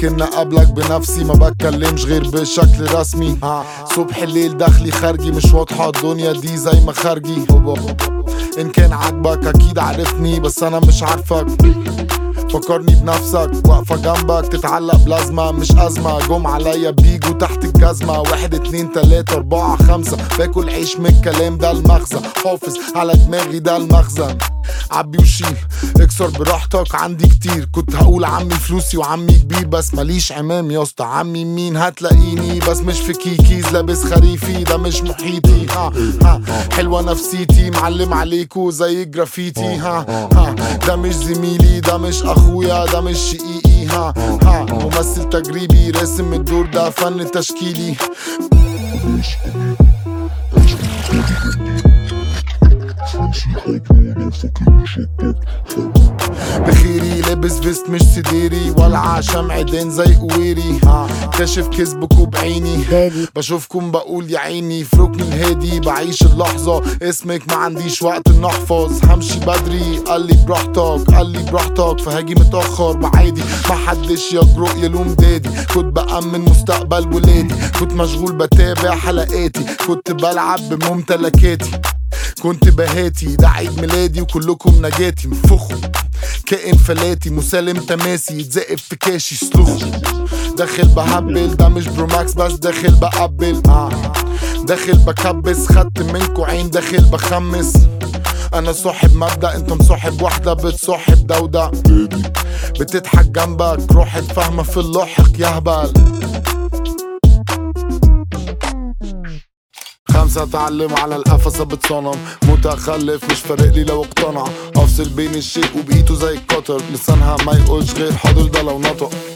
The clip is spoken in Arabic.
يمكن اقابلك بنفسي، ما بتكلمش غير بشكل رسمي. صبح الليل داخلي خارجي، مش واضحة الدنيا دي زي ما خارجي. ان كان عاجبك اكيد عارفني، بس انا مش عارفك. فكرني بنفسك واقفة جنبك، تتعلق بلازمة مش أزمة. جم عليا بيجوا تحت الجزمة، 1 2 3 4 5. باكل عيش من الكلام ده المغزى، حافظ على دماغي ده المخزن. عبي وشيل اكسر براحتك، عندي كتير كنت هقول عمي فلوسي وعمي كبير، بس ماليش عمام يا اسطى. عمي مين هتلاقيني، بس مش في كيكيز لابس خريفي، ده مش محيطي. حلوة نفسيتي معلم عليكو زي الجرافيتي. ده مش زميلي، ده مش اخويا، ده مش شقيقي. ممثل تجريبي راسم الدور، ده فن تشكيلي. بخيري لابس فيست مش سديري، والعة شمعدين زي قويري. كاشف كذبكوا بعيني، بشوفكم بقول يا عيني. في ركن الهادي بعيش اللحظة، اسمك ما عنديش وقت ان احفظ. همشي بدري قالي براحتك، قالي براحتك، فهاجي متأخر بعادي. ما حدش يجرؤ يلوم دادي، كنت بأمن مستقبل ولادي. كنت مشغول بتابع حلقاتي، كنت بلعب بممتلكاتي. كنت بهاتي ده عيد ميلادي، وكلكم نجاتي. مفخوا كائن فلاتي مسالم تماسي، يتزقف في كاشي سلخوا. داخل بهبل ده مش بروماكس، بس داخل بقبل. داخل بكبس، خدت منكو عين داخل بخمس. انا صاحب مبدأ، انت مصاحب واحدة بتصاحب ده وده. بتضحك جنبك روحك فاهمة في اللاحق يهبل. 5 اتعلم على القفصة بتصنم، متخلف مش فارقلي لو اقتنع. افصل بين الشيء وبقيته زي القطر، لسانها ما يقولش غير حاضر ده لو نطق.